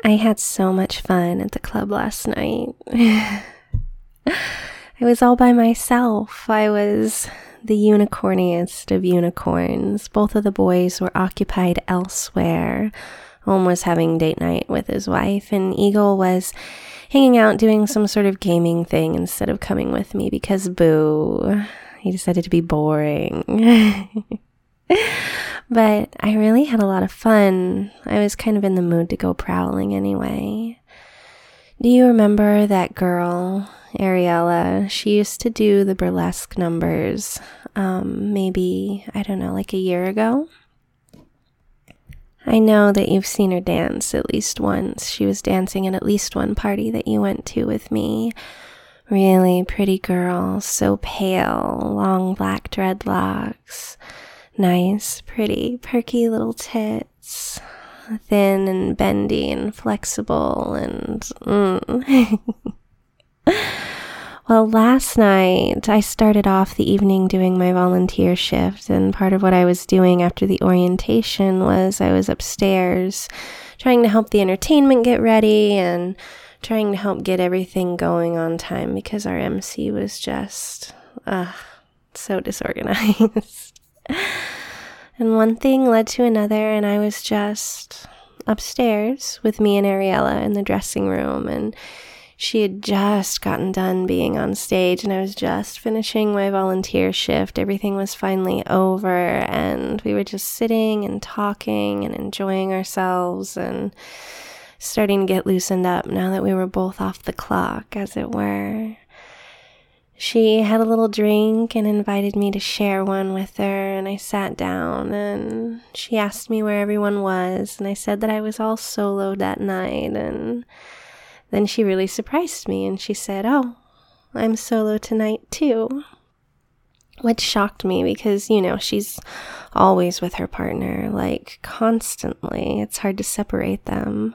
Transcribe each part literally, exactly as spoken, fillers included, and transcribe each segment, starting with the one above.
I had so much fun at the club last night. I was all by myself. I was the unicorniest of unicorns. Both of the boys were occupied elsewhere. Ohm was having date night with his wife, and Eagle was hanging out doing some sort of gaming thing instead of coming with me because, boo, he decided to be boring. But I really had a lot of fun. I was kind of in the mood to go prowling anyway. Do you remember that girl, Ariella? She used to do the burlesque numbers, um, maybe, I don't know, like a year ago. I know that you've seen her dance at least once. She was dancing at at least one party that you went to with me. Really pretty girl, so pale, long black dreadlocks. Nice, pretty, perky little tits, thin and bendy and flexible and, mm. Well, last night I started off the evening doing my volunteer shift, and part of what I was doing after the orientation was I was upstairs trying to help the entertainment get ready and trying to help get everything going on time because our M C was just, uh, so disorganized. And one thing led to another, and I was just upstairs with me and Ariella in the dressing room, and she had just gotten done being on stage, and I was just finishing my volunteer shift. Everything was finally over, and we were just sitting and talking and enjoying ourselves and starting to get loosened up now that we were both off the clock, as it were. She had a little drink and invited me to share one with her, and I sat down, and she asked me where everyone was, and I said that I was all solo that night, and then she really surprised me, and she said, "Oh, I'm solo tonight too," which shocked me because, you know, she's always with her partner, like constantly. It's hard to separate them.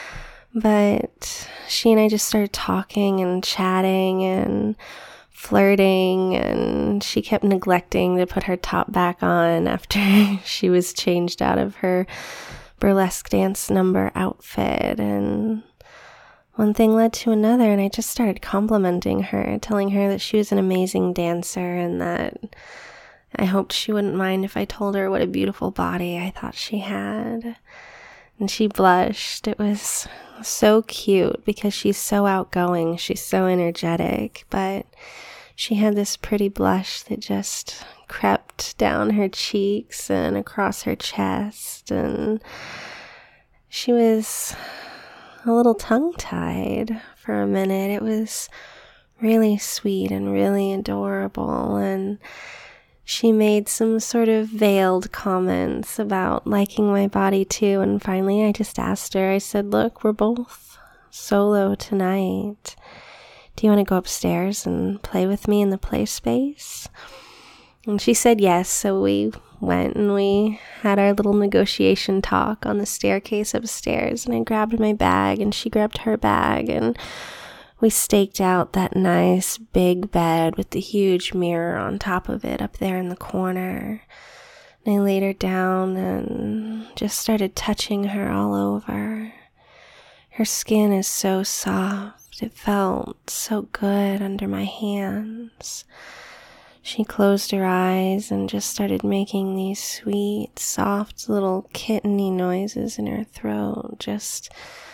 But she and I just started talking and chatting and flirting, and she kept neglecting to put her top back on after she was changed out of her burlesque dance number outfit, and one thing led to another, and I just started complimenting her, telling her that she was an amazing dancer and that I hoped she wouldn't mind if I told her what a beautiful body I thought she had. And she blushed. It was so cute because she's so outgoing, she's so energetic, but she had this pretty blush that just crept down her cheeks and across her chest, and she was a little tongue-tied for a minute. It was really sweet and really adorable, and she made some sort of veiled comments about liking my body too, and finally I just asked her, I said, "Look, we're both solo tonight. Do you want to go upstairs and play with me in the play space?" And she said yes, so we went and we had our little negotiation talk on the staircase upstairs, and I grabbed my bag and she grabbed her bag, and we staked out that nice big bed with the huge mirror on top of it up there in the corner. And I laid her down and just started touching her all over. Her skin is so soft. It felt so good under my hands. She closed her eyes and just started making these sweet, soft little kitteny noises in her throat. Just,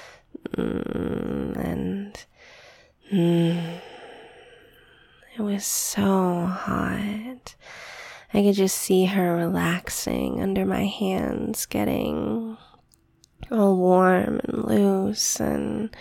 mm, and, mm. It was so hot. I could just see her relaxing under my hands, getting all warm and loose and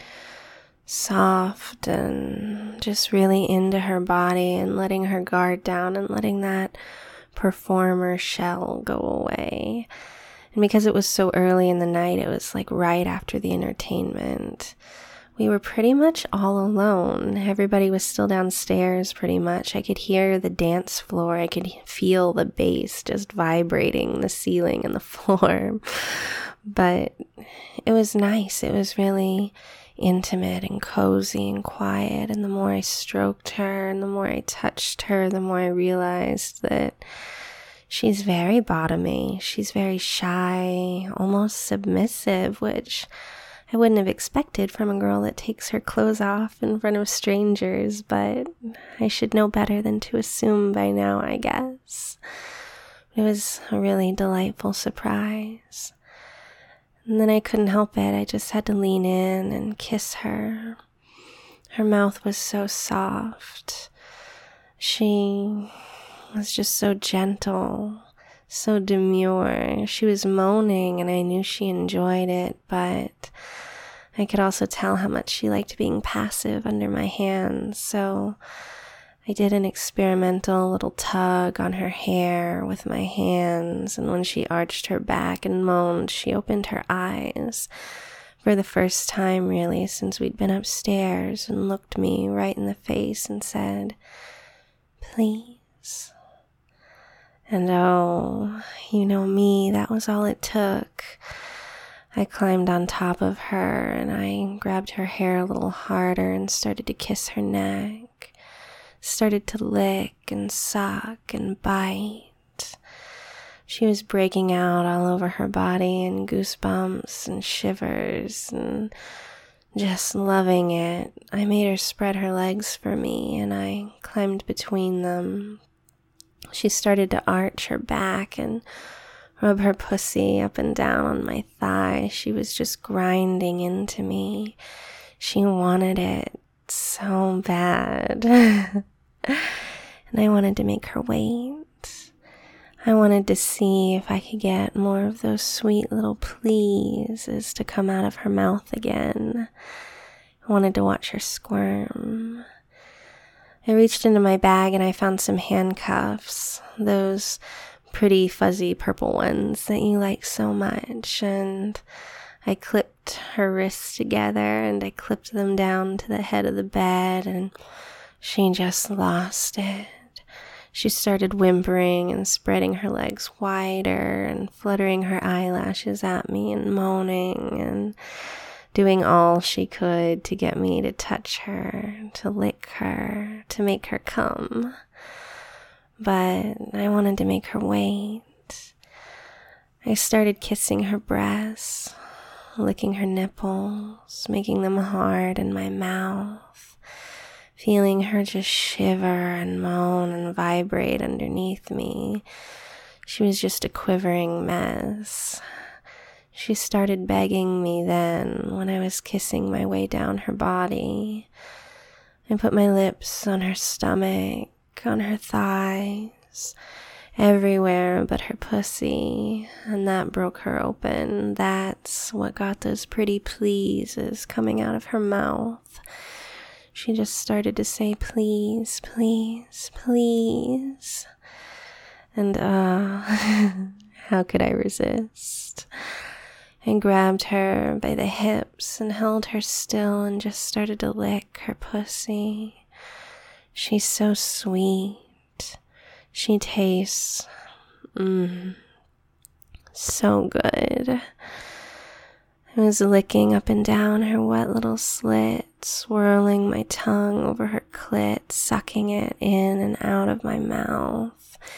soft, and just really into her body and letting her guard down and letting that performer shell go away. And because it was so early in the night, it was like right after the entertainment. We were pretty much all alone. Everybody was still downstairs pretty much. I could hear the dance floor. I could feel the bass just vibrating the ceiling and the floor. But it was nice. It was really intimate and cozy and quiet, and the more I stroked her and the more I touched her, the more I realized that she's very bottomy. She's very shy, almost submissive, which I wouldn't have expected from a girl that takes her clothes off in front of strangers, but I should know better than to assume by now, I guess. It was a really delightful surprise. And then I couldn't help it. I just had to lean in and kiss her. Her mouth was so soft. She was just so gentle, so demure. She was moaning, and I knew she enjoyed it, but I could also tell how much she liked being passive under my hands, so I did an experimental little tug on her hair with my hands, and when she arched her back and moaned, she opened her eyes for the first time, really, since we'd been upstairs, and looked me right in the face and said, "Please." And oh, you know me, that was all it took. I climbed on top of her, and I grabbed her hair a little harder and started to kiss her neck. Started to lick and suck and bite. She was breaking out all over her body in goosebumps and shivers and just loving it. I made her spread her legs for me, and I climbed between them. She started to arch her back and rub her pussy up and down on my thigh. She was just grinding into me. She wanted it so bad. And I wanted to make her wait. I wanted to see if I could get more of those sweet little pleases to come out of her mouth again. I wanted to watch her squirm. I reached into my bag and I found some handcuffs, those pretty fuzzy purple ones that you like so much, and I clipped her wrists together and I clipped them down to the head of the bed, and she just lost it. She started whimpering and spreading her legs wider and fluttering her eyelashes at me and moaning and doing all she could to get me to touch her, to lick her, to make her come. But I wanted to make her wait. I started kissing her breasts, licking her nipples, making them hard in my mouth, feeling her just shiver and moan and vibrate underneath me. She was just a quivering mess. She started begging me then when I was kissing my way down her body. I put my lips on her stomach, on her thighs, everywhere but her pussy, and that broke her open. That's what got those pretty pleases coming out of her mouth. She just started to say, "Please, please, please." And uh, how could I resist? I grabbed her by the hips and held her still and just started to lick her pussy. She's so sweet. She tastes, mmm, so good. I was licking up and down her wet little slit, swirling my tongue over her clit, sucking it in and out of my mouth.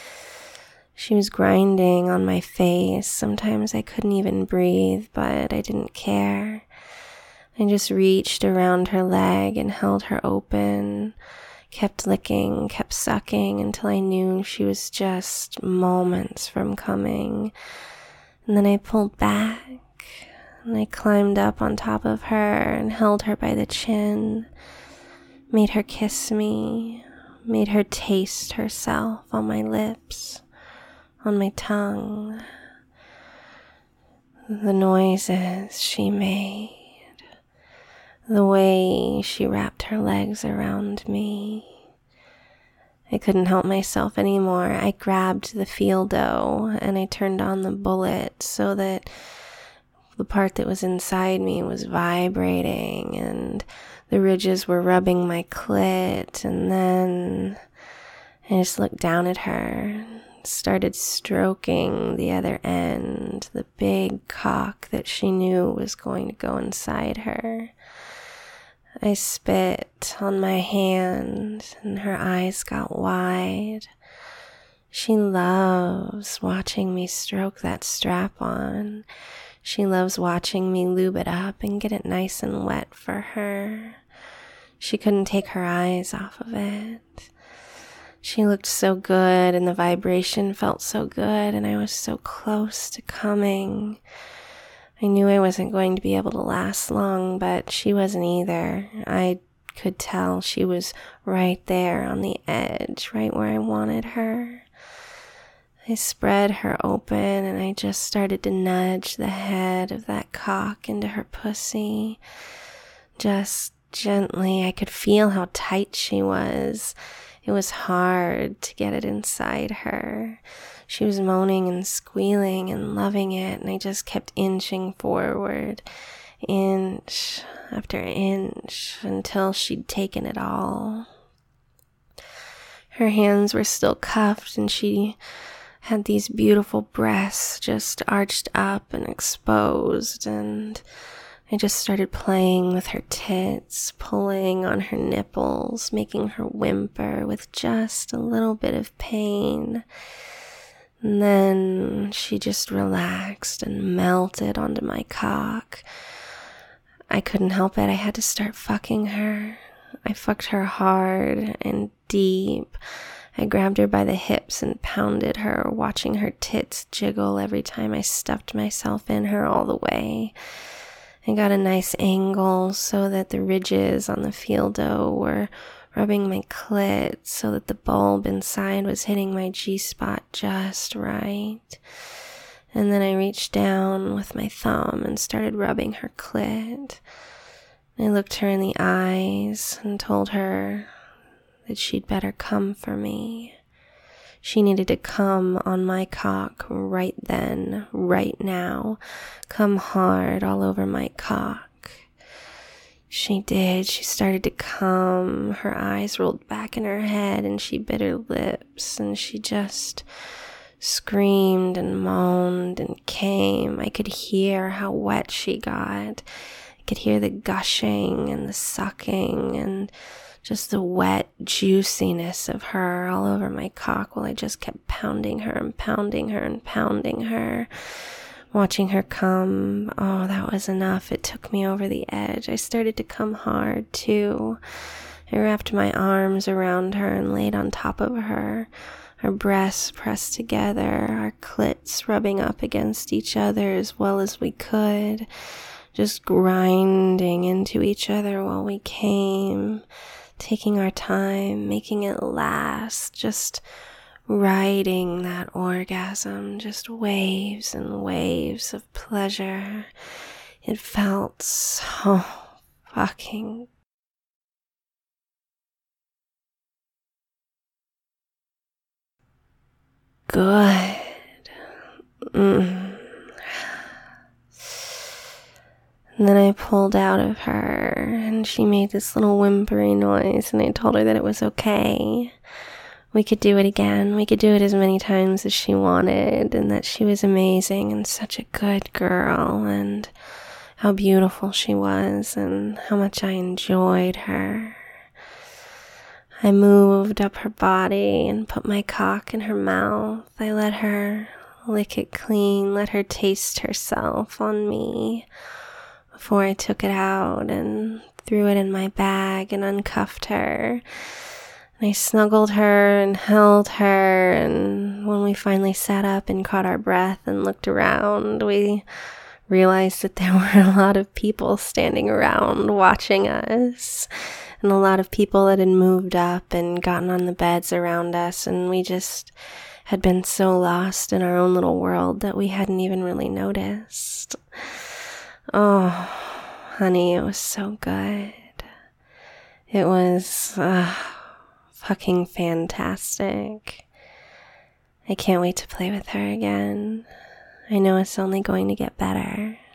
She was grinding on my face. Sometimes I couldn't even breathe, but I didn't care. I just reached around her leg and held her open, kept licking, kept sucking until I knew she was just moments from coming. And then I pulled back, and I climbed up on top of her and held her by the chin, made her kiss me, made her taste herself on my lips, on my tongue. The noises she made, the way she wrapped her legs around me. I couldn't help myself anymore. I grabbed the Fieldo and I turned on the bullet so that the part that was inside me was vibrating and the ridges were rubbing my clit. And then I just looked down at her, started stroking the other end, the big cock that she knew was going to go inside her. I spit on my hand and her eyes got wide. She loves watching me stroke that strap on. She loves watching me lube it up and get it nice and wet for her. She couldn't take her eyes off of it. She looked so good and the vibration felt so good and I was so close to coming. I knew I wasn't going to be able to last long, but she wasn't either. I could tell she was right there on the edge, right where I wanted her. I spread her open and I just started to nudge the head of that cock into her pussy. Just gently. I could feel how tight she was. It was hard to get it inside her. She was moaning and squealing and loving it, and I just kept inching forward, inch after inch, until she'd taken it all. Her hands were still cuffed, and she had these beautiful breasts just arched up and exposed, and I just started playing with her tits, pulling on her nipples, making her whimper with just a little bit of pain. And then she just relaxed and melted onto my cock. I couldn't help it. I had to start fucking her. I fucked her hard and deep. I grabbed her by the hips and pounded her, watching her tits jiggle every time I stuffed myself in her all the way. I got a nice angle so that the ridges on the dildo were rubbing my clit so that the bulb inside was hitting my G-spot just right. And then I reached down with my thumb and started rubbing her clit. I looked her in the eyes and told her that she'd better come for me. She needed to come on my cock right then, right now. Come hard all over my cock. She did. She started to come. Her eyes rolled back in her head and she bit her lips and she just screamed and moaned and came. I could hear how wet she got. I could hear the gushing and the sucking and just the wet juiciness of her all over my cock while I just kept pounding her and pounding her and pounding her, watching her come. Oh, that was enough. It took me over the edge. I started to come hard, too. I wrapped my arms around her and laid on top of her, our breasts pressed together, our clits rubbing up against each other as well as we could, just grinding into each other while we came, taking our time, making it last, just riding that orgasm, just waves and waves of pleasure. It felt so fucking good. Mm. And then I pulled out of her, and she made this little whimpery noise, and I told her that it was okay. We could do it again. We could do it as many times as she wanted, and that she was amazing and such a good girl, and how beautiful she was, and how much I enjoyed her. I moved up her body and put my cock in her mouth. I let her lick it clean, let her taste herself on me, before I took it out and threw it in my bag and uncuffed her. And I snuggled her and held her, and when we finally sat up and caught our breath and looked around, we realized that there were a lot of people standing around watching us, and a lot of people that had moved up and gotten on the beds around us, and we just had been so lost in our own little world that we hadn't even really noticed. Oh, honey, it was so good. It was uh, fucking fantastic. I can't wait to play with her again. I know it's only going to get better.